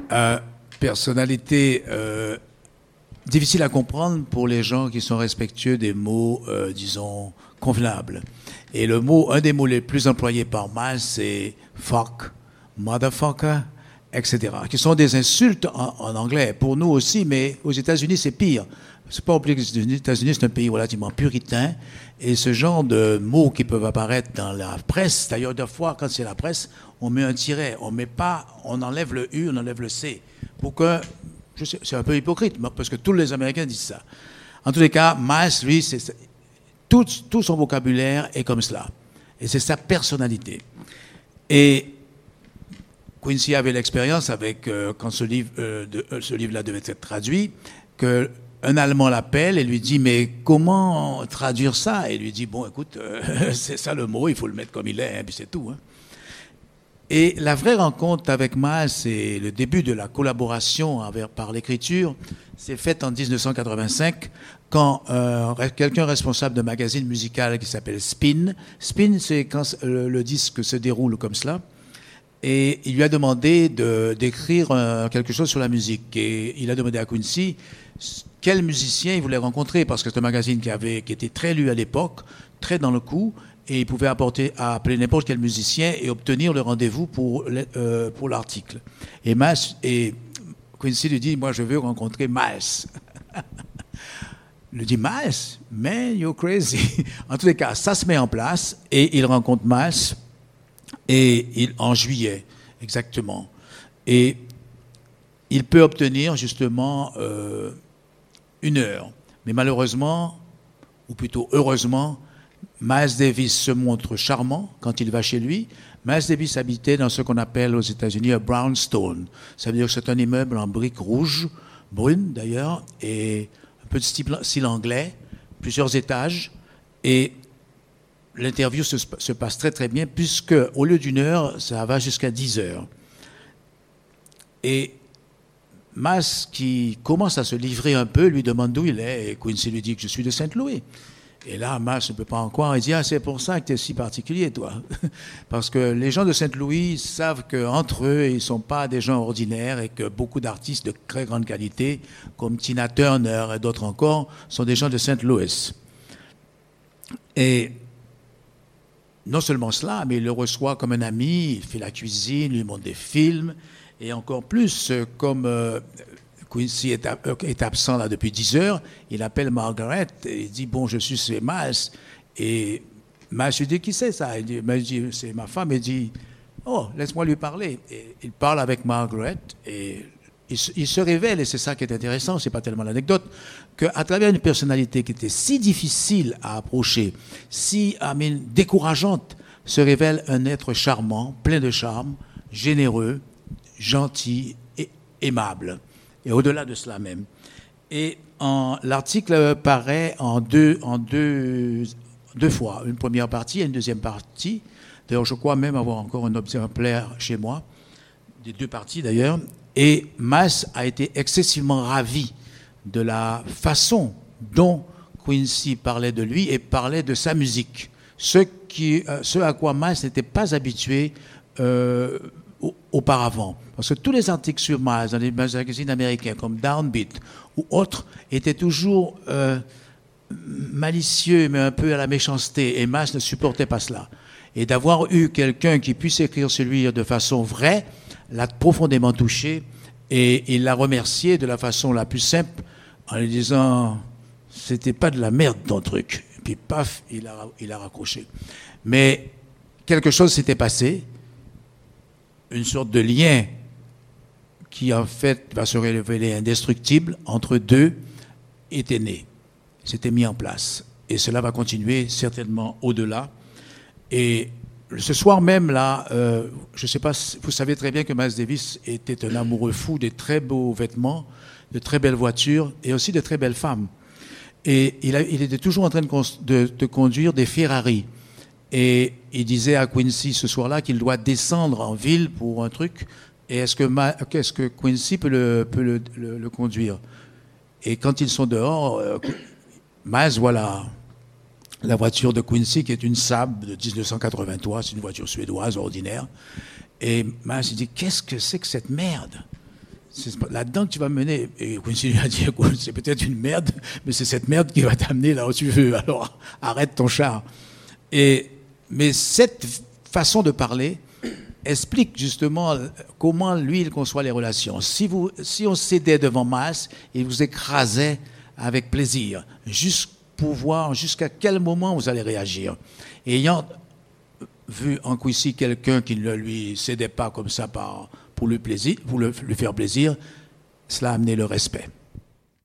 Personnalité difficile à comprendre pour les gens qui sont respectueux des mots, disons, convenables. Et un des mots les plus employés par Miles, c'est fuck, motherfucker, etc., qui sont des insultes en anglais, pour nous aussi, mais aux États-Unis, c'est pire. C'est pas oublié que les États-Unis, c'est un pays relativement puritain, et ce genre de mots qui peuvent apparaître dans la presse, d'ailleurs, des fois, quand c'est la presse, on met un tiret, on enlève le U, on enlève le C, pour que, c'est un peu hypocrite, parce que tous les Américains disent ça. En tous les cas, Miles, lui, tout son vocabulaire est comme cela, et c'est sa personnalité. Et Quincy avait l'expérience avec, quand ce livre-là devait être traduit, qu'un Allemand l'appelle et lui dit « Mais comment traduire ça ?» Et lui dit « Bon, écoute, c'est ça le mot, il faut le mettre comme il est, hein, puis c'est tout. Hein. » Et la vraie rencontre avec Miles, c'est le début de la collaboration par l'écriture, c'est faite en 1985, quand quelqu'un responsable d'un magazine musical qui s'appelle Spin, c'est quand le disque se déroule comme cela, et il lui a demandé d'écrire quelque chose sur la musique. Et il a demandé à Quincy quel musicien il voulait rencontrer, parce que c'est un magazine qui était très lu à l'époque, très dans le coup, et il pouvait appeler n'importe quel musicien et obtenir le rendez-vous pour l'article. Et Quincy lui dit « Moi, je veux rencontrer Miles. » Il lui dit « Miles? Man, you're crazy. » En tous les cas, ça se met en place, et il rencontre Miles, en juillet, exactement. Et il peut obtenir justement 1 heure. Mais malheureusement, ou plutôt heureusement, Miles Davis se montre charmant quand il va chez lui. Miles Davis habitait dans ce qu'on appelle aux États-Unis un brownstone. Ça veut dire que c'est un immeuble en briques rouges, brunes d'ailleurs, et un peu de style anglais, plusieurs étages. Et l'interview se passe très très bien, puisque au lieu d'1 heure, ça va jusqu'à 10 heures. Et Miles, qui commence à se livrer un peu, lui demande d'où il est, et Quincy lui dit que je suis de Saint-Louis. Et là, Miles ne peut pas en croire, il dit « Ah, c'est pour ça que tu es si particulier, toi. » Parce que les gens de Saint-Louis savent qu'entre eux, ils ne sont pas des gens ordinaires, et que beaucoup d'artistes de très grande qualité, comme Tina Turner et d'autres encore, sont des gens de Saint-Louis. Et non seulement cela, mais il le reçoit comme un ami, il fait la cuisine, il lui montre des films, et encore plus, comme Quincy est absent là depuis 10 heures, il appelle Margaret, et il dit « Bon, je suis chez Miles. » Et Miles lui dit « Qui c'est ça ?» Il dit « C'est ma femme. » Il dit « Oh, laisse-moi lui parler. » Et il parle avec Margaret, et il se révèle, et c'est ça qui est intéressant, c'est pas tellement l'anecdote, qu'à travers une personnalité qui était si difficile à approcher, si décourageante, se révèle un être charmant, plein de charme, généreux, gentil et aimable. Et au-delà de cela même. Et l'article paraît en deux fois, une première partie et une deuxième partie. D'ailleurs, je crois même avoir encore un exemplaire chez moi, des 2 parties d'ailleurs. Et Miles a été excessivement ravi de la façon dont Quincy parlait de lui et parlait de sa musique. Ce à quoi Miles n'était pas habitué auparavant. Parce que tous les articles sur Miles dans les magazines américains comme Downbeat ou autres étaient toujours malicieux, mais un peu à la méchanceté. Et Miles ne supportait pas cela. Et d'avoir eu quelqu'un qui puisse écrire sur lui de façon vraie l'a profondément touché, et il l'a remercié de la façon la plus simple en lui disant « C'était pas de la merde ton truc ». Et puis paf, il a raccroché. Mais quelque chose s'était passé, une sorte de lien qui en fait va se révéler indestructible entre deux était né, s'était mis en place. Et cela va continuer certainement au-delà. Et ce soir même, là, je ne sais pas, vous savez très bien que Miles Davis était un amoureux fou des très beaux vêtements, de très belles voitures et aussi de très belles femmes. Et il était toujours en train de conduire des Ferrari. Et il disait à Quincy ce soir-là qu'il doit descendre en ville pour un truc. Et est-ce que Quincy peut le conduire? Et quand ils sont dehors, Miles voit la voiture de Quincy, qui est une Saab de 1983, c'est une voiture suédoise ordinaire. Et Miles, il dit, qu'est-ce que c'est que cette merde? c'est là-dedans que tu vas mener. Et Quincy lui a dit, écoute, c'est peut-être une merde, mais c'est cette merde qui va t'amener là où tu veux. Alors, arrête ton char. Mais cette façon de parler explique justement comment lui, il conçoit les relations. Si on cédait devant Miles, il vous écrasait avec plaisir, juste pour voir jusqu'à quel moment vous allez réagir. Et ayant vu en Quincy quelqu'un qui ne lui cédait pas comme ça pour lui faire plaisir, cela a amené le respect.